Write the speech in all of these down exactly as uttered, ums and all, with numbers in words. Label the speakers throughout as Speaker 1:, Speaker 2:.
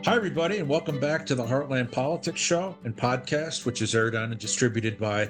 Speaker 1: Hi, everybody, and welcome back to the Heartland Politics Show and podcast, which is aired on and distributed by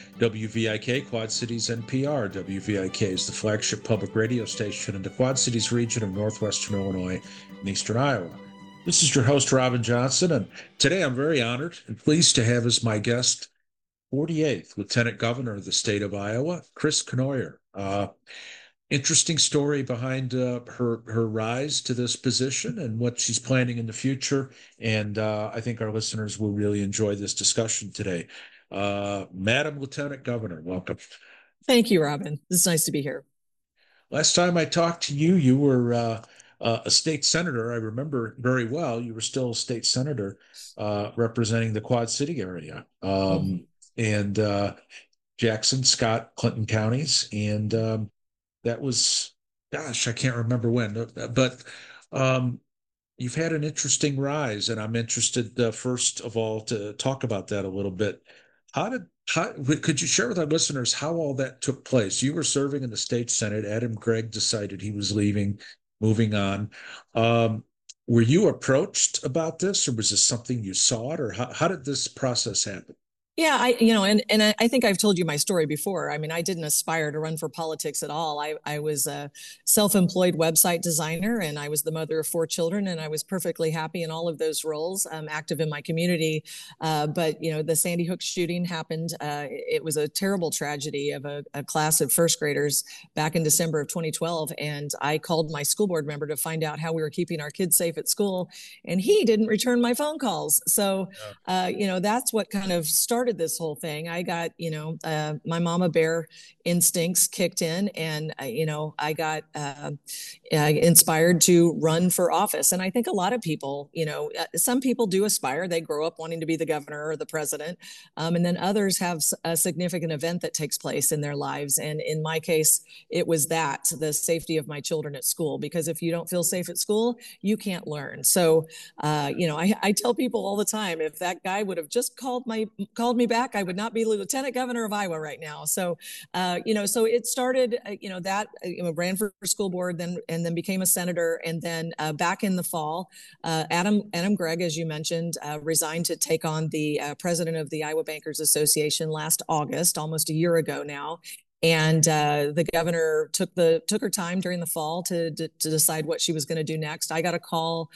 Speaker 1: W V I K, Quad Cities N P R. W V I K is the flagship public radio station in the Quad Cities region of northwestern Illinois and eastern Iowa. This is your host, Robin Johnson, and today I'm very honored and pleased to have as my guest forty-eighth Lieutenant Governor of the state of Iowa, Chris Cournoyer. Uh, interesting story behind uh, her her rise to this position and what she's planning in the future. And uh, I think our listeners will really enjoy this discussion today. Uh, Madam Lieutenant Governor, welcome.
Speaker 2: Thank you, Robin. It's nice to be here.
Speaker 1: Last time I talked to you, you were uh, uh, a state senator. I remember very well. You were still a state senator uh, representing the Quad City area,
Speaker 2: Mhm.
Speaker 1: um, and uh, Jackson, Scott, Clinton counties, and um, that was, gosh, I can't remember when, uh, but um, you've had an interesting rise, and I'm interested, uh, first of all, to talk about that a little bit. How did, how, could you share with our listeners how all that took place? You were serving in the state Senate. Adam Gregg decided he was leaving, moving on. Um, were you approached about this, or was this something you sought, or how, how did this process happen?
Speaker 2: Yeah, I, you know, and and I, I think I've told you my story before. I mean, I didn't aspire to run for politics at all. I, I was a self-employed website designer, and I was the mother of four children, and I was perfectly happy in all of those roles, um, active in my community. Uh, but you know, the Sandy Hook shooting happened. Uh, it was a terrible tragedy of a, a class of first graders back in December of twenty twelve, and I called my school board member to find out how we were keeping our kids safe at school, and he didn't return my phone calls. So, uh, you know, that's what kind of started this whole thing. I got, you know, uh, my mama bear instincts kicked in, and uh, you know, I got uh, uh, inspired to run for office. And I think a lot of people, you know, uh, some people do aspire. They grow up wanting to be the governor or the president, um, and then others have a significant event that takes place in their lives. And in my case, it was that the safety of my children at school. Because if you don't feel safe at school, you can't learn. So, uh, you know, I, I tell people all the time, if that guy would have just called my called me back, I would not be lieutenant governor of Iowa right now. So, uh, you know, so it started, uh, you know, that uh, you know, ran for school board, then and then became a senator, and then uh, back in the fall, uh, Adam Adam Gregg, as you mentioned, uh, resigned to take on the uh, president of the Iowa Bankers Association last August, almost a year ago now. And uh, the governor took the took her time during the fall to to, to decide what she was going to do next. I got a call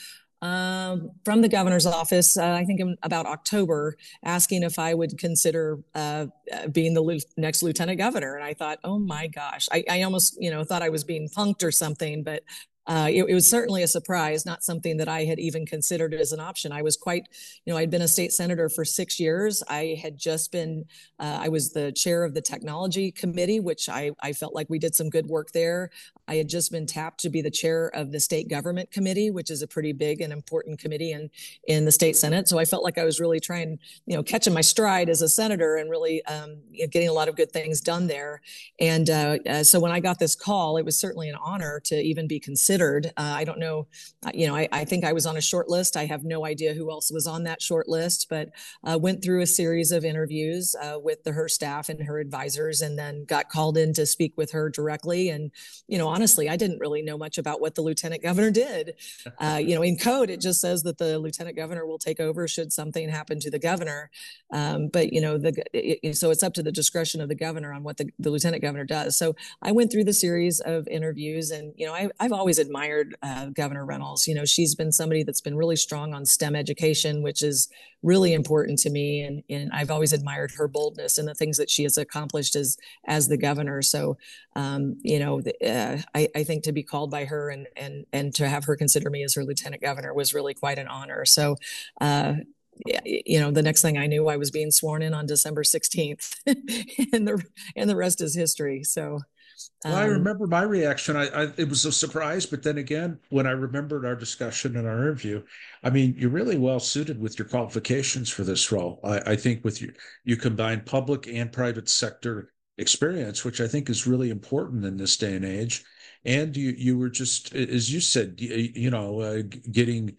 Speaker 2: um, from the governor's office, uh, I think in about October, asking if I would consider uh, being the next lieutenant governor. And I thought, oh my gosh, I, I almost, you know, thought I was being punked or something, but uh, it, it was certainly a surprise, not something that I had even considered as an option. I was quite, you know, I'd been a state senator for six years. I had just been, uh, I was the chair of the technology committee, which I, I felt like we did some good work there. I had just been tapped to be the chair of the state government committee, which is a pretty big and important committee in, in the state Senate. So I felt like I was really trying, you know, catching my stride as a senator and really um, you know, getting a lot of good things done there. And uh, uh, so when I got this call, it was certainly an honor to even be considered. Uh, I don't know, you know, I, I think I was on a short list. I have no idea who else was on that short list, but uh, went through a series of interviews uh, with the, her staff and her advisors, and then got called in to speak with her directly. And, you know, honestly, I didn't really know much about what the lieutenant governor did. Uh, you know, in code, it just says that the lieutenant governor will take over should something happen to the governor. Um, but, you know, the it, so it's up to the discretion of the governor on what the, the lieutenant governor does. So I went through the series of interviews, and, you know, I, I've always admired uh, Governor Reynolds. You know, she's been somebody that's been really strong on STEM education, which is really important to me. And, and I've always admired her boldness and the things that she has accomplished as, as the governor. So, um, you know, uh, I, I think to be called by her and, and, and to have her consider me as her lieutenant governor was really quite an honor. So, uh, you know, the next thing I knew, I was being sworn in on December sixteenth, and the and the rest is history. So,
Speaker 1: Well, I
Speaker 2: um,
Speaker 1: remember my reaction. I, I it was a surprise, but then again, when I remembered our discussion and our interview, I mean, you're really well suited with your qualifications for this role. I, I think with you, you combine public and private sector experience, which I think is really important in this day and age. And you you were just, as you said, you, you know, uh, getting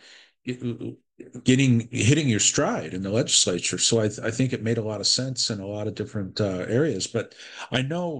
Speaker 1: getting hitting your stride in the legislature. So I, I think it made a lot of sense in a lot of different uh, areas. But I know.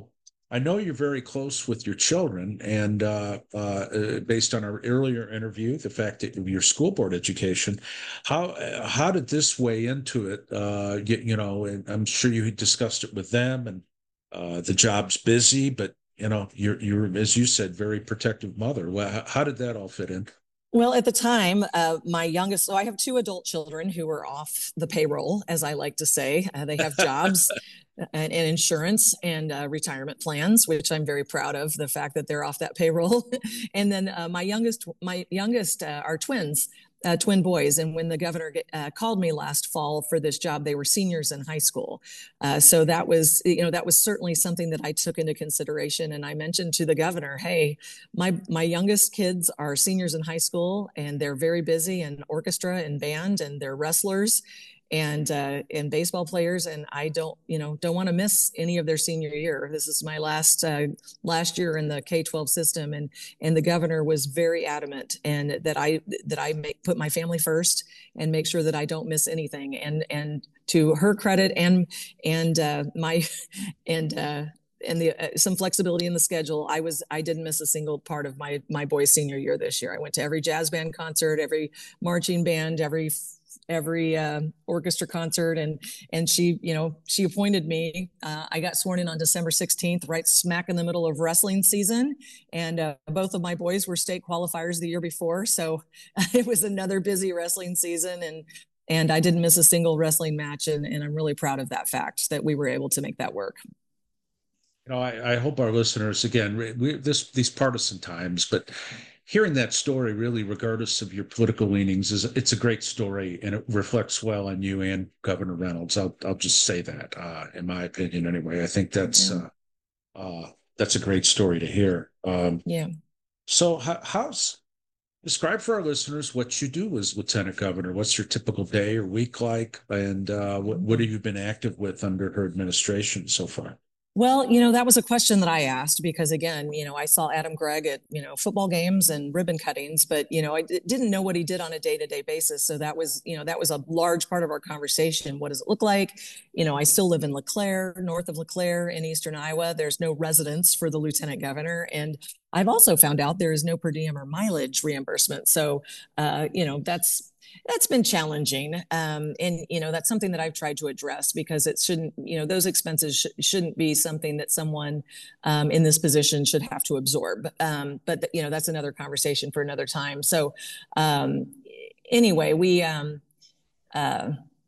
Speaker 1: I know you're very close with your children, and uh, uh, based on our earlier interview, the fact that your school board education, how how did this weigh into it? Uh, you, you know, and I'm sure you discussed it with them, and uh, the job's busy, but you know, you're you're as you said, very protective mother. Well, how, how did that all fit in?
Speaker 2: Well, at the time, uh, my youngest, so I have two adult children who are off the payroll, as I like to say. Uh, they have jobs and, and insurance and uh, retirement plans, which I'm very proud of the fact that they're off that payroll. And then uh, my youngest, my youngest uh, are twins. Uh, twin boys. And when the governor uh, called me last fall for this job, they were seniors in high school. Uh, so that was, you know, that was certainly something that I took into consideration. And I mentioned to the governor, hey, my my youngest kids are seniors in high school, and they're very busy in orchestra and band, and they're wrestlers and uh, and baseball players, and I don't you know don't want to miss any of their senior year. This is my last uh, last year in the K twelve system, and and the governor was very adamant and that I that I make, put my family first and make sure that I don't miss anything. And and to her credit, and and uh, my and. Uh, and the uh, some flexibility in the schedule, I was I didn't miss a single part of my my boys' senior year this year. I went to every jazz band concert, every marching band, every every uh, orchestra concert, and and she you know she appointed me. Uh, I got sworn in on December sixteenth, right smack in the middle of wrestling season, and uh, both of my boys were state qualifiers the year before, so it was another busy wrestling season, and and I didn't miss a single wrestling match, and, and I'm really proud of that fact that we were able to make that work.
Speaker 1: You know, I, I hope our listeners, again, we, this these partisan times, but hearing that story, really, regardless of your political leanings, is it's a great story, and it reflects well on you and Governor Reynolds. I'll I'll just say that, uh, in my opinion, anyway. I think that's
Speaker 2: Yeah.
Speaker 1: uh, uh, that's a great story to hear. Um,
Speaker 2: Yeah.
Speaker 1: so, how, how's describe for our listeners what you do as Lieutenant Governor? What's your typical day or week like, and uh, what what have you been active with under her administration so far?
Speaker 2: Well, you know, that was a question that I asked because, again, you know, I saw Adam Gregg at, you know, football games and ribbon cuttings, but, you know, I d- didn't know what he did on a day to day basis. So that was, you know, that was a large part of our conversation. What does it look like? You know, I still live in LeClaire, north of LeClaire in eastern Iowa. There's no residence for the lieutenant governor. And I've also found out there is no per diem or mileage reimbursement. So, uh, you know, that's, that's been challenging. Um, and, you know, that's something that I've tried to address because it shouldn't, you know, those expenses sh- shouldn't be something that someone um, in this position should have to absorb. Um, but, you know, that's another conversation for another time. So um, anyway, we, um, uh,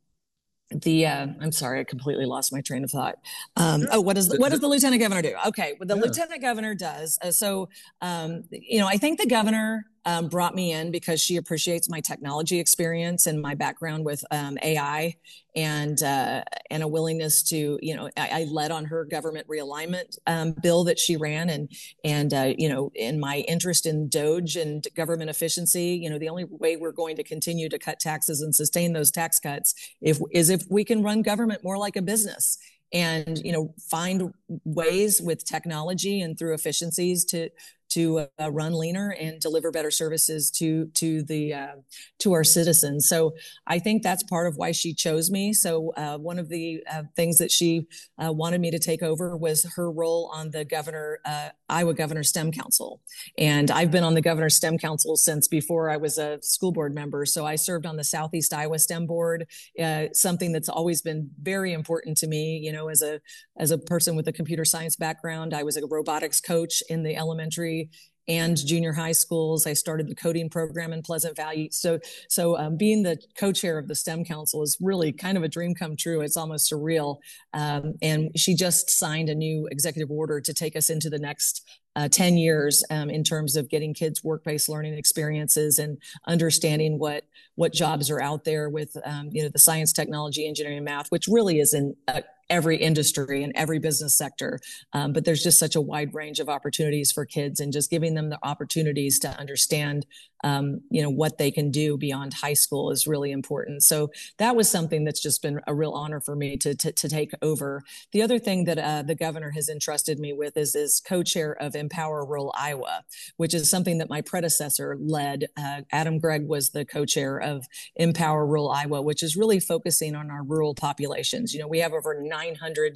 Speaker 2: the uh, I'm sorry, I completely lost my train of thought. Um, oh, what does what does the lieutenant governor do? Okay, what the
Speaker 1: Yeah.
Speaker 2: lieutenant governor does. Uh, so, um, you know, I think the governor um, brought me in because she appreciates my technology experience and my background with um, A I and uh, and a willingness to, you know, I, I led on her government realignment um, bill that she ran, and and uh, you know, in my interest in Doge and government efficiency. You know, the only way we're going to continue to cut taxes and sustain those tax cuts if is if we can run government more like a business and, you know, find ways with technology and through efficiencies to to uh, run leaner and deliver better services to to the uh, to our citizens. So I think that's part of why she chose me. So uh, one of the uh, things that she uh, wanted me to take over was her role on the governor uh, Iowa Governor STEM Council, and I've been on the Governor STEM Council since before I was a school board member. So I served on the Southeast Iowa STEM Board, uh, something that's always been very important to me. You know, as a as a person with a computer science background, I was a robotics coach in the elementary and junior high schools. I started the coding program in Pleasant Valley. So, so um, being the co-chair of the STEM Council is really kind of a dream come true. It's almost surreal. Um, and she just signed a new executive order to take us into the next uh, ten years um, in terms of getting kids work-based learning experiences and understanding what what jobs are out there with um, you know the science, technology, engineering, and math, which really is in uh, every industry and every business sector. Um, but there's just such a wide range of opportunities for kids, and just giving them the opportunities to understand, um, you know, what they can do beyond high school is really important. So that was something that's just been a real honor for me to to, to take over. The other thing that uh, the governor has entrusted me with is is co-chair of Empower Rural Iowa, which is something that my predecessor led. Uh, Adam Gregg was the co-chair of Empower Rural Iowa, which is really focusing on our rural populations. You know, we have over nine hundred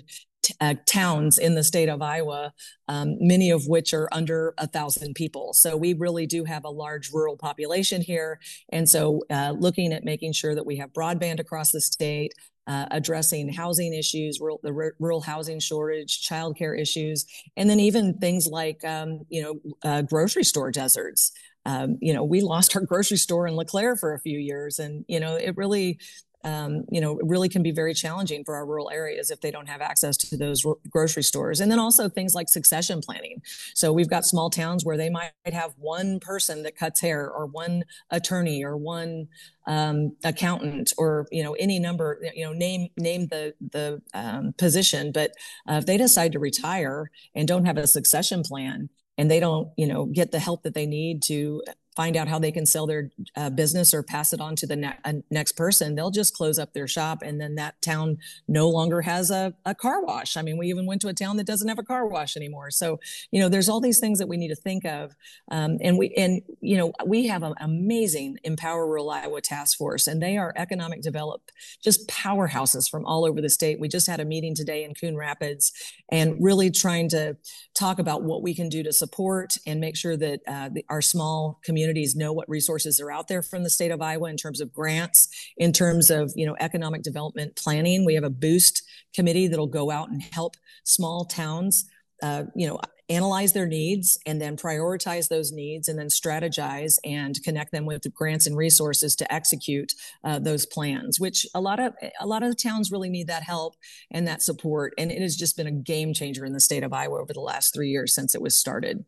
Speaker 2: t- uh, towns in the state of Iowa, um, many of which are under a thousand people. So we really do have a large rural population here. And so uh, looking at making sure that we have broadband across the state, uh, addressing housing issues, rural, the r- rural housing shortage, childcare issues, and then even things like, um, you know, uh, grocery store deserts. Um, you know, we lost our grocery store in LeClaire for a few years, and you know, it really, um, you know, it really can be very challenging for our rural areas if they don't have access to those r- grocery stores. And then also things like succession planning. So we've got small towns where they might have one person that cuts hair, or one attorney, or one um, accountant, or you know, any number, you know, name name the the um, position. But uh, if they decide to retire and don't have a succession plan, and they don't, you know, get the help that they need to find out how they can sell their uh, business or pass it on to the ne- uh, next person, they'll just close up their shop, and then that town no longer has a, a car wash. I mean, we even went to a town that doesn't have a car wash anymore. So, you know, there's all these things that we need to think of, um, and we and you know, we have an amazing Empower Rural Iowa task force, and they are economic develop just powerhouses from all over the state. We just had a meeting today in Coon Rapids, and really trying to talk about what we can do to support and make sure that uh, the, our small communities know what resources are out there from the state of Iowa in terms of grants, in terms of, you know, economic development planning. We have a boost committee that'll go out and help small towns, uh, you know, analyze their needs and then prioritize those needs, and then strategize and connect them with the grants and resources to execute uh, those plans, which a lot of a lot of the towns really need that help and that support. And it has just been a game changer in the state of Iowa over the last three years since it was started.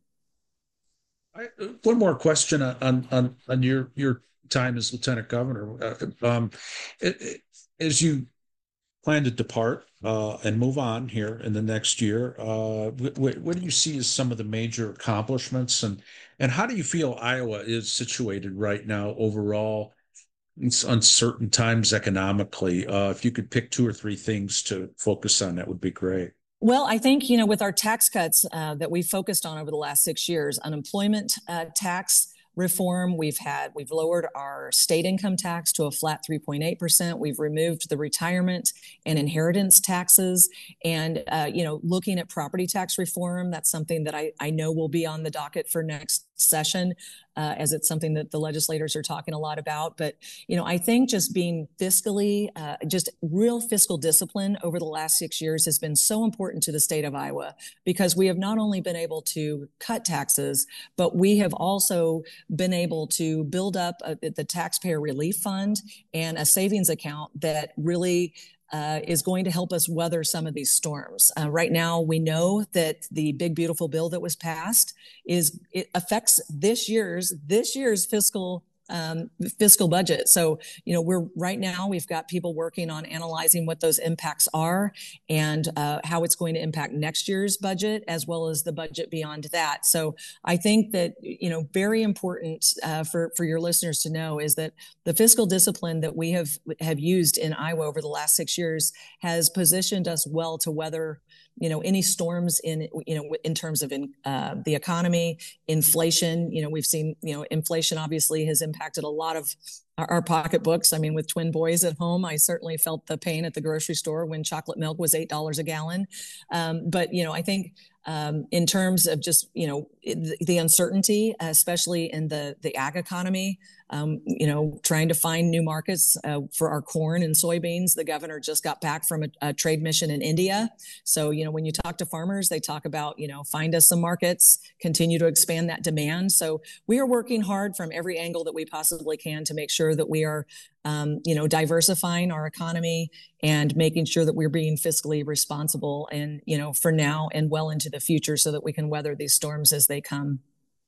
Speaker 1: I, one more question on on on your your time as lieutenant governor. Uh, um, it, it, as you plan to depart uh, and move on here in the next year, uh, what, what do you see as some of the major accomplishments, and and how do you feel Iowa is situated right now overall? It's uncertain times economically. Uh, if you could pick two or three things to focus on, that would be great.
Speaker 2: Well, I think, you know, with our tax cuts uh, that we focused on over the last six years, unemployment uh, tax reform, we've had, we've lowered our state income tax to a flat three point eight percent. We've removed the retirement and inheritance taxes. And, uh, you know, looking at property tax reform, that's something that I, I know will be on the docket for next session. Uh, as it's something that the legislators are talking a lot about. But, you know, I think just being fiscally, uh, just real fiscal discipline over the last six years has been so important to the state of Iowa, because we have not only been able to cut taxes, but we have also been able to build up a, the taxpayer relief fund and a savings account that really Uh, is going to help us weather some of these storms. Uh, right now, we know that the big beautiful bill that was passed is it affects this year's this year's fiscal um, fiscal budget. So, you know, we're right now we've got people working on analyzing what those impacts are, and uh, how it's going to impact next year's budget as well as the budget beyond that. So, I think that, you know, very important uh, for for your listeners to know is that the fiscal discipline that we have have used in Iowa over the last six years has positioned us well to weather, you know, any storms in, you know, in terms of in, uh, the economy, inflation. You know, we've seen, you know, inflation obviously has impacted a lot of our, our pocketbooks. I mean, with twin boys at home, I certainly felt the pain at the grocery store when chocolate milk was eight dollars a gallon. Um, but, you know, I think um, in terms of just, you know, the, the uncertainty, especially in the, the ag economy, um, you know, trying to find new markets uh, for our corn and soybeans. The governor just got back from a, a trade mission in India. So, you know, when you talk to farmers, they talk about, you know, find us some markets, continue to expand that demand. So we are working hard from every angle that we possibly can to make sure that we are, um, you know, diversifying our economy and making sure that we're being fiscally responsible, and, you know, for now and well into the future, so that we can weather these storms as they come.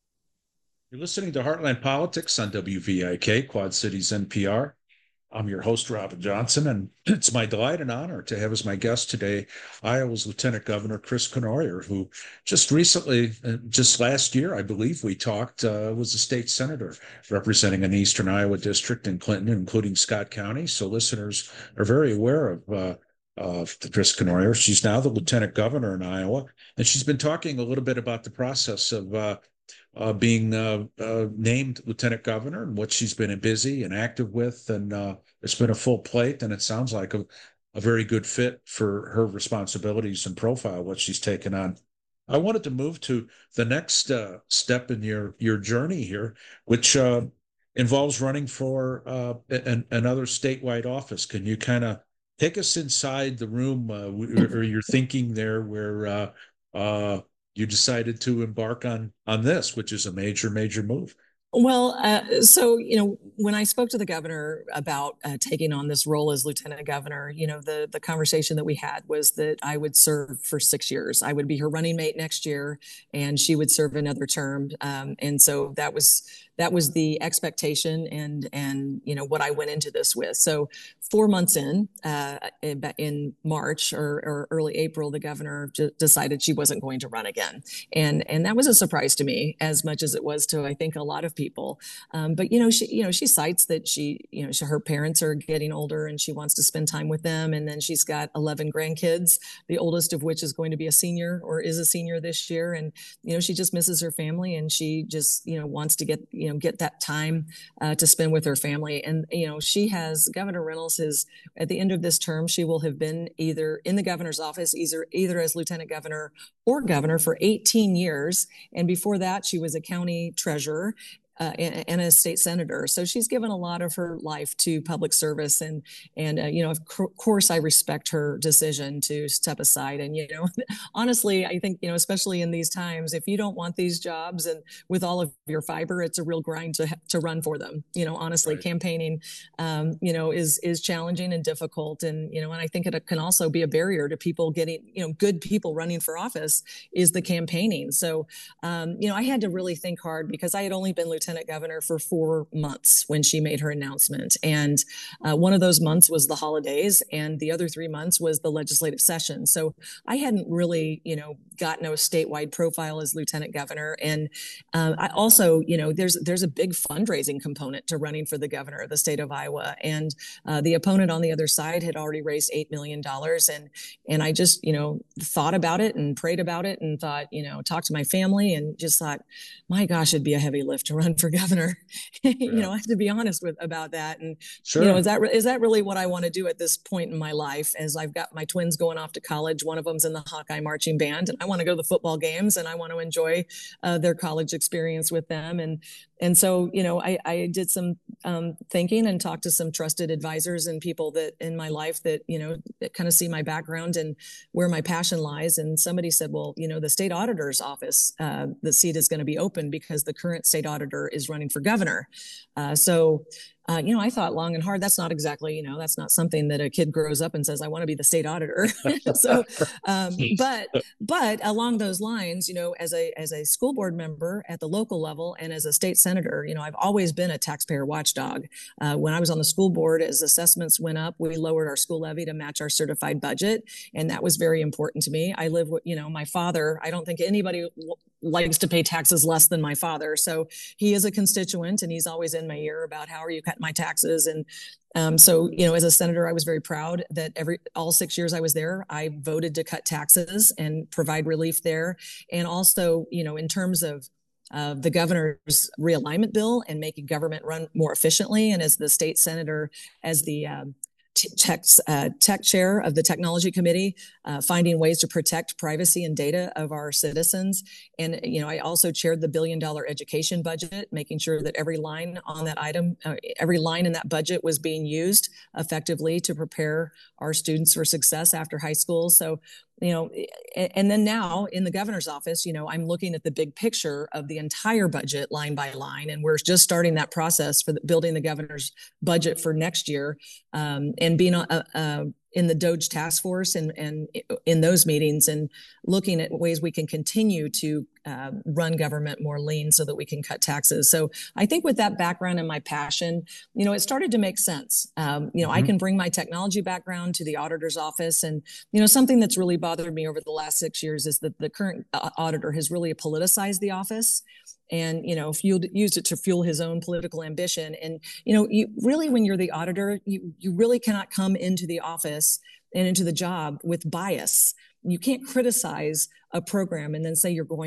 Speaker 1: You're listening to Heartland Politics on W V I K, Quad Cities N P R. I'm your host, Robin Johnson, and it's my delight and honor to have as my guest today Iowa's Lieutenant Governor Chris Cournoyer, who just recently, uh, just last year, I believe we talked, uh, was a state senator representing an eastern Iowa district in Clinton, including Scott County. So listeners are very aware of uh, of Chris Cournoyer. She's now the Lieutenant Governor in Iowa, and she's been talking a little bit about the process of uh, uh, being uh, uh, named lieutenant governor and what she's been busy and active with. And uh, it's been a full plate, and it sounds like a, a very good fit for her responsibilities and profile, what she's taken on. I wanted to move to the next uh, step in your your journey here, which uh, involves running for uh, an, another statewide office. Can you kind of take us inside the room uh, or your thinking there, where uh, uh, you decided to embark on on this, which is a major major move?
Speaker 2: Well, uh, so, you know, when I spoke to the governor about uh, taking on this role as lieutenant governor, you know, the, the conversation that we had was that I would serve for six years. I would be her running mate next year, and she would serve another term. Um, and so that was that was the expectation, and and you know what I went into this with. So four months in, uh, in, in March or, or early April, the governor j- decided she wasn't going to run again, and and that was a surprise to me as much as it was to, I think, a lot of people. Um, but you know, she you know she cites that she you know she, her parents are getting older and she wants to spend time with them, and then she's got eleven grandkids, the oldest of which is going to be a senior or is a senior this year, and you know she just misses her family, and she just you know wants to get you know get that time uh, to spend with her family. And you know she has Governor Reynolds is at the end of this term, she will have been either in the governor's office, either either as lieutenant governor or governor for eighteen years, and before that she was a county treasurer uh, and, and a state senator. So she's given a lot of her life to public service, and and uh, you know, of course, I respect her decision to step aside. And you know, honestly, I think you know, especially in these times, if you don't want these jobs and with all of your fiber, it's a real grind to to run for them. You know, honestly, right. Campaigning, um, you know, is is challenging and difficult, and you know, and I think it can also be a barrier to people getting you know good people running for office is the campaigning. So, um, you know, I had to really think hard because I had only been lieutenant governor for four months when she made her announcement, and uh, one of those months was the holidays, and the other three months was the legislative session. So I hadn't really, you know, gotten a statewide profile as lieutenant governor, and uh, I also, you know, there's there's a big fundraising component to running for the governor of the state of Iowa, and uh, the opponent on the other side had already raised eight million dollars, and and I just, you know, thought about it and prayed about it and thought, you know, talked to my family and just thought, my gosh, it'd be a heavy lift to run for governor. you yeah. know, I have to be honest with about that, and sure. you know, is that is that really what I want to do at this point in my life? As I've got my twins going off to college, one of them's in the Hawkeye marching band, and I want to go to the football games and I want to enjoy uh, their college experience with them, and and so you know, I, I did some um, thinking and talked to some trusted advisors and people that in my life that you know that kind of see my background and where my passion lies. And somebody said, well, you know, the state auditor's office, uh, the seat is going to be open because the current state auditor is running for governor. Uh, so, uh, you know, I thought long and hard. That's not exactly, you know, that's not something that a kid grows up and says, I want to be the state auditor. so, um, but, but along those lines, you know, as a, as a school board member at the local level and as a state senator, you know, I've always been a taxpayer watchdog. Uh, when I was on the school board, as assessments went up, we lowered our school levy to match our certified budget. And that was very important to me. I live with, you know, my father. I don't think anybody w- likes to pay taxes less than my father. So he is a constituent and he's always in my ear about how are you cutting my taxes. And um, so, you know, as a senator, I was very proud that every all six years I was there, I voted to cut taxes and provide relief there. And also, you know, in terms of Uh, the governor's realignment bill and making government run more efficiently. And as the state senator, as the um, tech, uh, tech chair of the technology committee, uh, finding ways to protect privacy and data of our citizens. And, you know, I also chaired the billion dollar education budget, making sure that every line on that item, uh, every line in that budget was being used effectively to prepare our students for success after high school. So, you know, and then now in the governor's office, you know, I'm looking at the big picture of the entire budget line by line, and we're just starting that process for the, building the governor's budget for next year, um, and being a, a, in the DOGE task force and, and in those meetings and looking at ways we can continue to uh, run government more lean so that we can cut taxes. So I think with that background and my passion, you know, it started to make sense. Um, you know, mm-hmm. I can bring my technology background to the auditor's office. And, you know, something that's really bothered me over the last six years is that the current auditor has really politicized the office. And, you know, fueled, used it to fuel his own political ambition. And, you know, you really, when you're the auditor, you, you really cannot come into the office and into the job with bias. You can't criticize a program and then say you're going to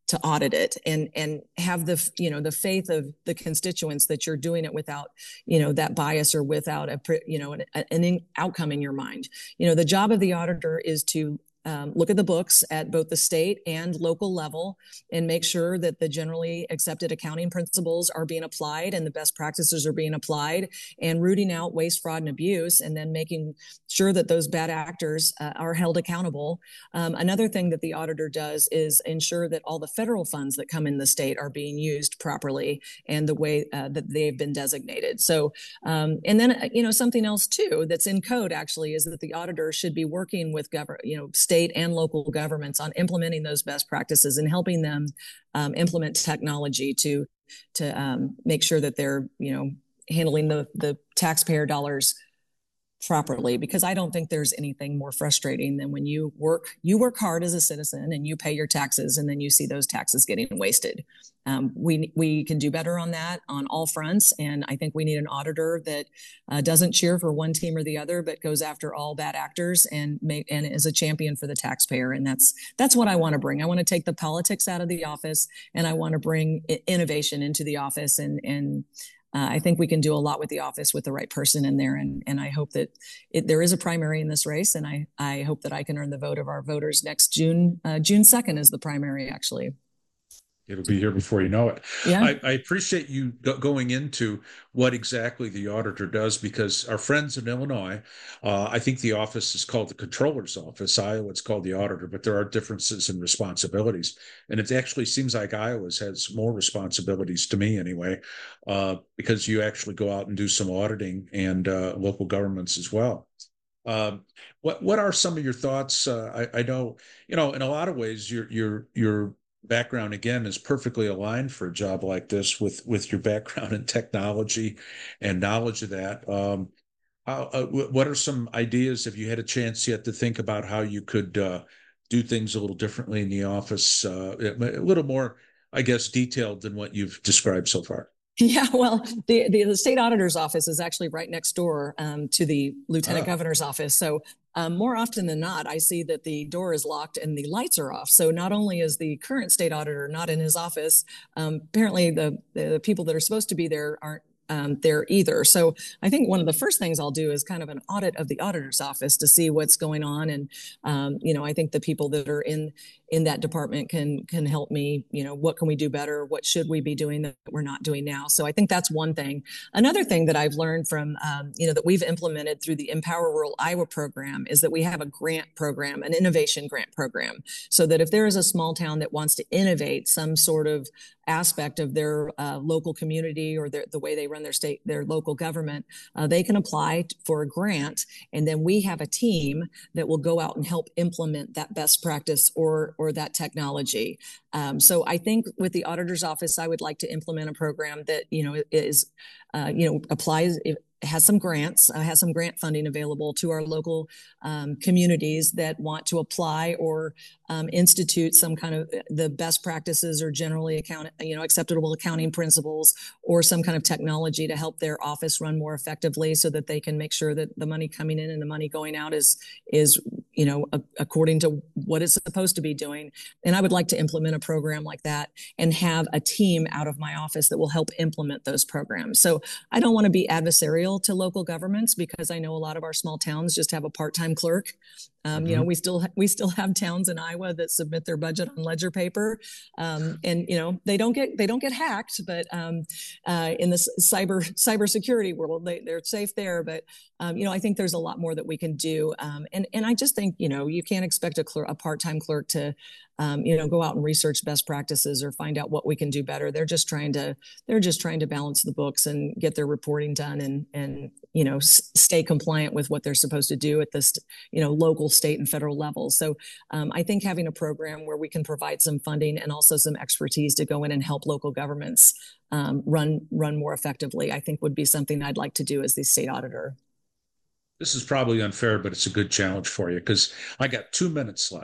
Speaker 2: to audit it and and have the you know the faith of the constituents that you're doing it without you know that bias or without a you know an, an outcome in your mind. You know, the job of the auditor is to Um, look at the books at both the state and local level and make sure that the generally accepted accounting principles are being applied and the best practices are being applied, and rooting out waste, fraud, and abuse, and then making sure that those bad actors uh, are held accountable. Um, another thing that the auditor does is ensure that all the federal funds that come in the state are being used properly and the way uh, that they've been designated. So, um, and then, you know, something else too that's in code actually is that the auditor should be working with government, you know, state and local governments on implementing those best practices and helping them um, implement technology to to um, make sure that they're you know handling the the taxpayer dollars properly, because I don't think there's anything more frustrating than when you work you work hard as a citizen and you pay your taxes and then you see those taxes getting wasted. Um, we we can do better on that on all fronts, and I think we need an auditor that uh, doesn't cheer for one team or the other, but goes after all bad actors and make and is a champion for the taxpayer. And that's that's what I want to bring. I want to take the politics out of the office, and I want to bring innovation into the office, and and Uh, I think we can do a lot with the office with the right person in there. And, and I hope that it, there is a primary in this race. And I, I hope that I can earn the vote of our voters next June. Uh, June second is the primary, actually.
Speaker 1: It'll be here before you know it.
Speaker 2: Yeah.
Speaker 1: I, I appreciate you go- going into what exactly the auditor does, because our friends in Illinois, uh, I think the office is called the Controller's Office. Iowa, it's called the auditor, but there are differences in responsibilities. And it actually seems like Iowa's has more responsibilities to me anyway, uh, because you actually go out and do some auditing, and uh, local governments as well. Um, what what are some of your thoughts? Uh, I, I know, you know, in a lot of ways, you're you're you're background again is perfectly aligned for a job like this with with your background in technology and knowledge of that. Um, how, uh, what are some ideas? Have you had a chance yet to think about how you could uh, do things a little differently in the office, uh, a little more, I guess, detailed than what you've described so far?
Speaker 2: Yeah, well, the, the, the state auditor's office is actually right next door um, to the lieutenant ah. governor's office. So um, more often than not, I see that the door is locked and the lights are off. So not only is the current state auditor not in his office, um, apparently the, the people that are supposed to be there aren't Um, there either. So I think one of the first things I'll do is kind of an audit of the auditor's office to see what's going on. And, um, you know, I think the people that are in in that department can can help me, you know, what can we do better? What should we be doing that we're not doing now? So I think that's one thing. Another thing that I've learned from, um, you know, that we've implemented through the Empower Rural Iowa program is that we have a grant program, an innovation grant program, so that if there is a small town that wants to innovate some sort of aspect of their uh, local community or their, the way they run their state, their local government, uh, they can apply for a grant. And then we have a team that will go out and help implement that best practice or, or that technology. Um, so I think with the auditor's office, I would like to implement a program that, you know, is, uh, you know, applies, has some grants, uh, has some grant funding available to our local um, communities that want to apply or um, institute some kind of the best practices or generally account, you know, acceptable accounting principles or some kind of technology to help their office run more effectively, so that they can make sure that the money coming in and the money going out is is you know a, according to what it's supposed to be doing. And I would like to implement a program like that and have a team out of my office that will help implement those programs. So I don't want to be adversarial to local governments, because I know a lot of our small towns just have a part-time clerk. Um, mm-hmm. You know, we still we still have towns in Iowa that submit their budget on ledger paper, um, and you know they don't get they don't get hacked. But um, uh, in the cyber cybersecurity world, they they're safe there. But um, you know, I think there's a lot more that we can do. Um, and and I just think you know you can't expect a, clerk, a part-time clerk to um, you know go out and research best practices or find out what we can do better. They're just trying to they're just trying to balance the books and get their reporting done and and you know s- stay compliant with what they're supposed to do at this you know local, state, and federal level. So um, I think having a program where we can provide some funding and also some expertise to go in and help local governments um, run run more effectively, I think would be something I'd like to do as the state auditor.
Speaker 1: This is probably unfair, but it's a good challenge for you, because I got two minutes left.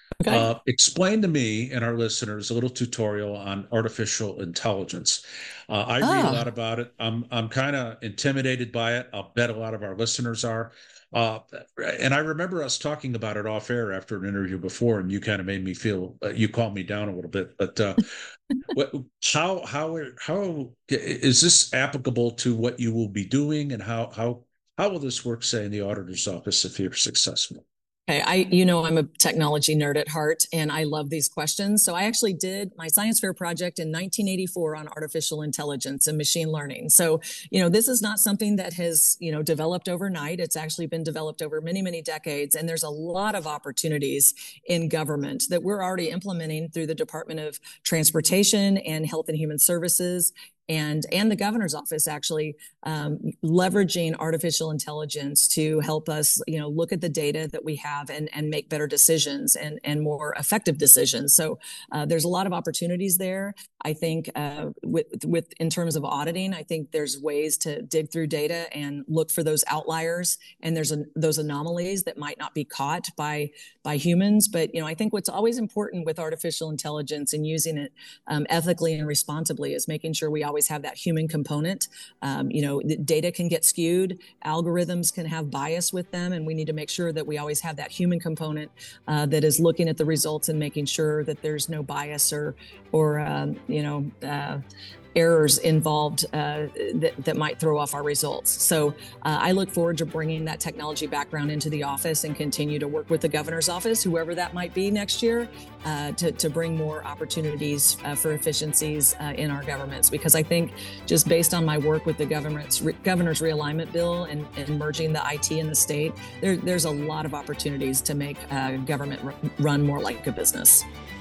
Speaker 2: Okay.
Speaker 1: Uh, explain to me and our listeners a little tutorial on artificial intelligence. Uh, I read a lot
Speaker 2: Ah,
Speaker 1: about it. I'm I'm kind of intimidated by it. I'll bet a lot of our listeners are. Uh, and I remember us talking about it off air after an interview before, and you kind of made me feel uh, you calmed me down a little bit. But uh, what, how how how is this applicable to what you will be doing, and how how how will this work, say, in the auditor's office if you're successful?
Speaker 2: okay. I, you know, I'm a technology nerd at heart and I love these questions. So I actually did my science fair project in nineteen eighty-four on artificial intelligence and machine learning. So, you know, this is not something that has, you know, developed overnight. It's actually been developed over many, many decades. And there's a lot of opportunities in government that we're already implementing through the Department of Transportation and Health and Human Services and and the governor's office actually um, leveraging artificial intelligence to help us, you know, look at the data that we have and and make better decisions and and more effective decisions. So uh, there's a lot of opportunities there. I think uh, with with in terms of auditing, I think there's ways to dig through data and look for those outliers and there's an, those anomalies that might not be caught by by humans. But you know, I think what's always important with artificial intelligence and using it um, ethically and responsibly is making sure we always have that human component. Um, you know, the data can get skewed, algorithms can have bias with them, and we need to make sure that we always have that human component uh, that is looking at the results and making sure that there's no bias or, or um, you know, uh, errors involved uh, that, that might throw off our results. So uh, I look forward to bringing that technology background into the office and continue to work with the governor's office, whoever that might be next year, uh, to, to bring more opportunities uh, for efficiencies uh, in our governments. Because I think just based on my work with the government's re- governor's realignment bill and, and merging the I T in the state, there, there's a lot of opportunities to make uh, government r- run more like a business.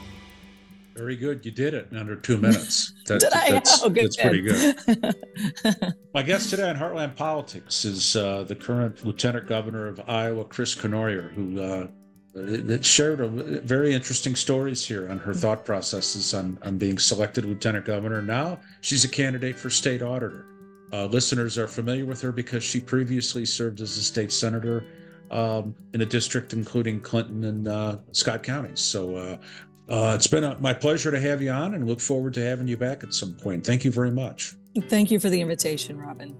Speaker 1: Very good. You did it in under two minutes. That,
Speaker 2: Did I?
Speaker 1: That's,
Speaker 2: Oh, good.
Speaker 1: that's pretty good. My guest today on Heartland Politics is uh, the current Lieutenant Governor of Iowa, Chris Cournoyer, who uh, that shared a, very interesting stories here on her thought processes on, on being selected Lieutenant Governor. Now she's a candidate for state auditor. Uh, listeners are familiar with her because she previously served as a state senator um, in a district including Clinton and uh, Scott counties. So uh, Uh, it's been a, my pleasure to have you on and look forward to having you back at some point. Thank you very much.
Speaker 2: Thank you for the invitation, Robin.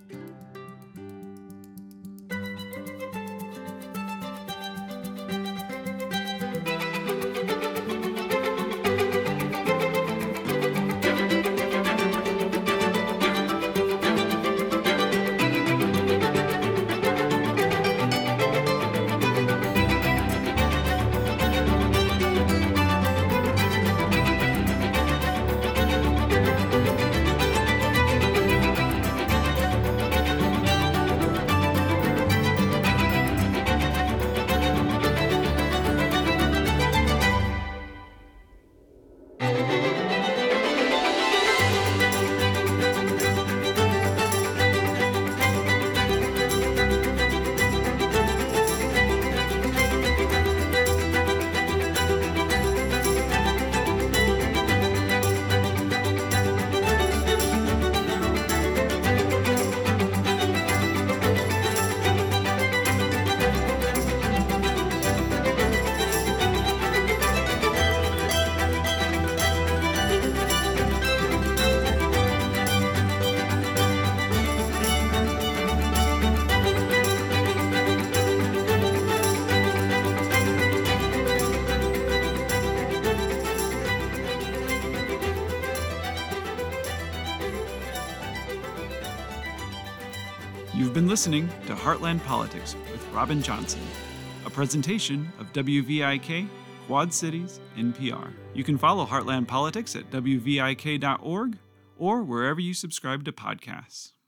Speaker 3: You've been listening to Heartland Politics with Robin Johnson, a presentation of W V I K, Quad Cities, N P R. You can follow Heartland Politics at W V I K dot org or wherever you subscribe to podcasts.